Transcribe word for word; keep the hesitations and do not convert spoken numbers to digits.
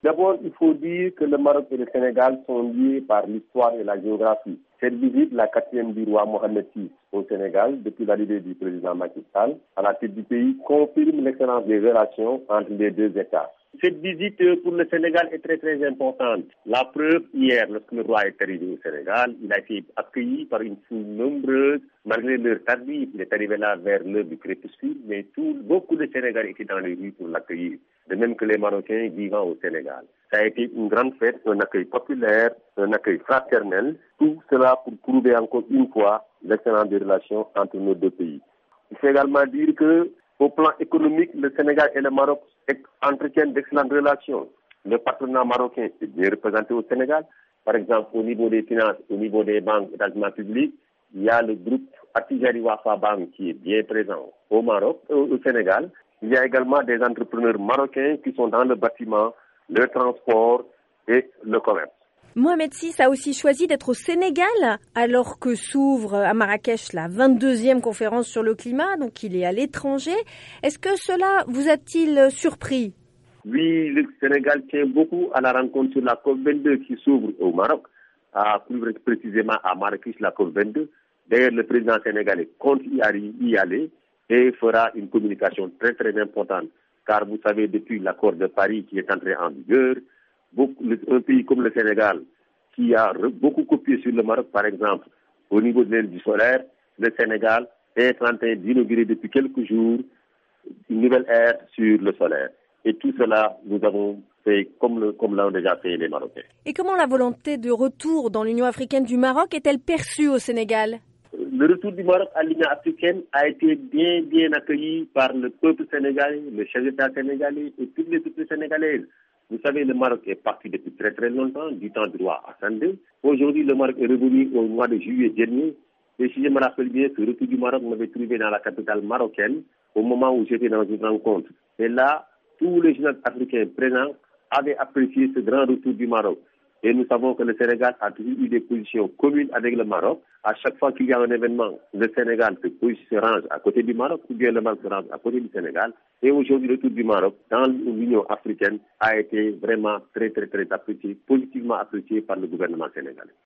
D'abord, il faut dire que le Maroc et le Sénégal sont liés par l'histoire et la géographie. Cette visite, la quatrième du roi Mohamed six au Sénégal, depuis l'arrivée du président Macky Sall à la tête du pays, confirme l'excellence des relations entre les deux États. Cette visite pour le Sénégal est très très importante. La preuve, hier, lorsque le roi est arrivé au Sénégal, il a été accueilli par une foule nombreuse, malgré l'heure tardive. Il est arrivé là vers l'heure du crépuscule, mais tout, beaucoup de Sénégalais étaient dans les rues pour l'accueillir, de même que les Marocains vivant au Sénégal. Ça a été une grande fête, un accueil populaire, un accueil fraternel, tout cela pour prouver encore une fois l'excellence des relations entre nos deux pays. Il faut également dire que au plan économique, le Sénégal et le Maroc entretiennent d'excellentes relations. Le partenariat marocain est bien représenté au Sénégal. Par exemple, au niveau des finances, au niveau des banques d'établissement public, il y a le groupe Attijari Wafa Bank qui est bien présent au Maroc, au Sénégal. Il y a également des entrepreneurs marocains qui sont dans le bâtiment, le transport et le commerce. Mohamed six a aussi choisi d'être au Sénégal alors que s'ouvre à Marrakech la vingt-deuxième conférence sur le climat, donc il est à l'étranger. Est-ce que cela vous a-t-il surpris? Oui, le Sénégal tient beaucoup à la rencontre sur la COP vingt-deux qui s'ouvre au Maroc, à, plus précisément à Marrakech, la COP vingt-deux. D'ailleurs, le président sénégalais compte y aller et fera une communication très très importante. Car vous savez, depuis l'accord de Paris qui est entré en vigueur, Beaucoup, un pays comme le Sénégal, qui a beaucoup copié sur le Maroc, par exemple, au niveau de l'énergie solaire, le Sénégal est en train d'inaugurer depuis quelques jours une nouvelle ère sur le solaire. Et tout cela, nous avons fait comme, le, comme l'ont déjà fait les Marocains. Et comment la volonté de retour dans l'Union africaine du Maroc est-elle perçue au Sénégal? Le retour du Maroc à l'Union africaine a été bien, bien accueilli par le peuple sénégalais, le chef d'État sénégalais et toutes les peuples sénégalaises. Vous savez, le Maroc est parti depuis très très longtemps, du temps du roi Hassan deux. Aujourd'hui, le Maroc est revenu au mois de juillet dernier. Et si je me rappelle bien, ce retour du Maroc m'avait trouvé dans la capitale marocaine au moment où j'étais dans une rencontre. Et là, tous les jeunes africains présents avaient apprécié ce grand retour du Maroc. Et nous savons que le Sénégal a toujours eu des positions communes avec le Maroc. À chaque fois qu'il y a un événement, le Sénégal se, se range à côté du Maroc, ou bien le Maroc se range à côté du Sénégal. Et aujourd'hui, le retour du Maroc dans l'Union africaine a été vraiment très, très, très apprécié, positivement apprécié par le gouvernement sénégalais.